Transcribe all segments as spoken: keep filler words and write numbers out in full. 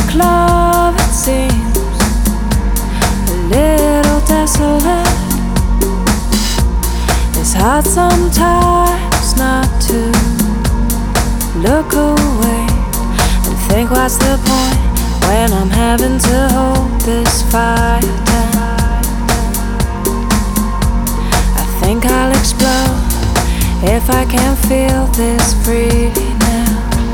like love, it seems a little desolate. It's hard sometimes not to look away and think, what's the point when I'm having to hold this fire down? I think I'll explode if I can feel this freely now.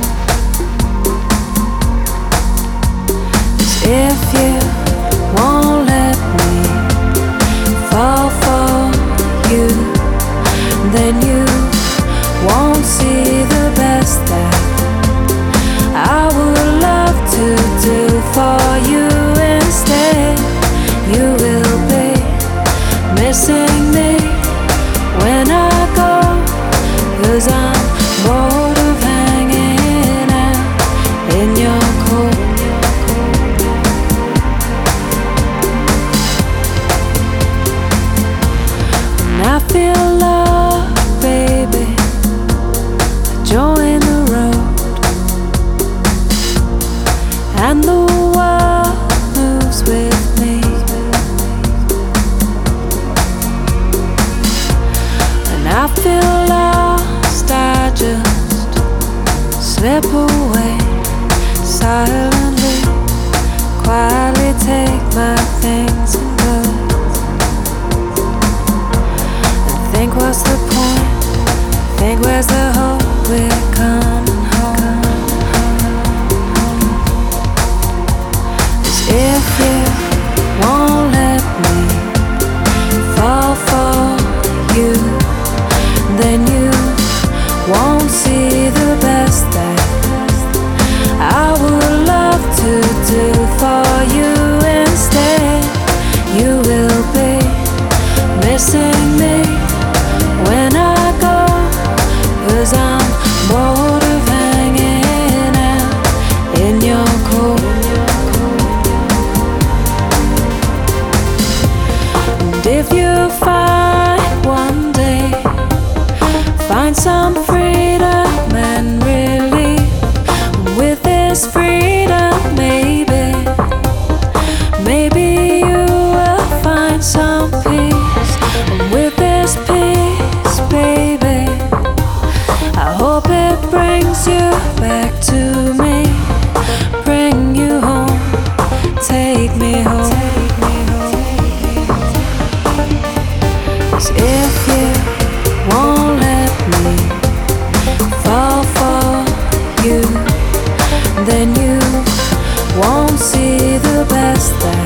'Cause if you won't let me fall for you, then you won't see the best that I would love to do for you. Instead, you will be missing me when I go, 'cause I'm bored of hanging out in your cold. When I feel love, baby, I join the road, and the world moves with me. When I feel lost, I just slip away silently, quietly take my things and go. And think, what's the point? Think, where's the hope we're coming home? 'Cause if you won't let me fall for you, then you won't see the best that I would love to do for you. Instead, you will be missing me when I go, 'cause I'm bored of hanging out in your cold. And if you find one day, find some freedom and relief with this freedom, maybe, maybe you will find some peace. And with this peace, baby, I hope it brings you back to me, bring you home, take me home. 'Cause if you won't let me fall for you, then you won't see the best that